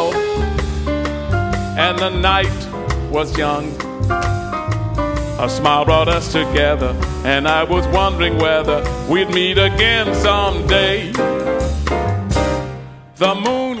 tall, and the night was young. A smile brought us together, and I was wondering whether we'd meet again someday. The moon